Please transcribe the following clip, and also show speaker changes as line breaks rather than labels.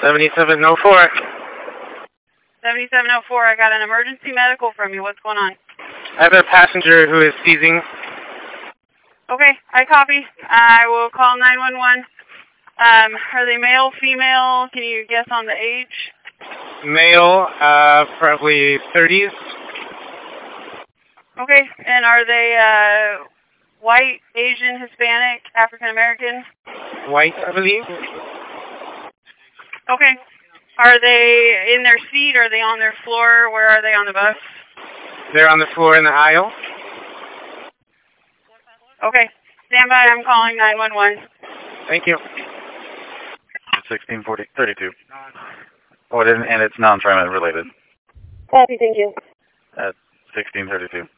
7704.
7704, I got an emergency medical from you. What's going on?
I have a passenger who is seizing.
Okay, I copy. I will call 911. Are they male, female? Can you guess on the age?
Male, probably 30s.
Okay, and are they white, Asian, Hispanic, African American?
White, I believe.
Okay. Are they in their seat? Are they on their floor? Where are they on the bus?
They're on the floor in the aisle.
Okay. Stand by. I'm calling 911.
Thank you.
1632. Oh, and it's non-trauma related.
Copy, thank you.
At 1632.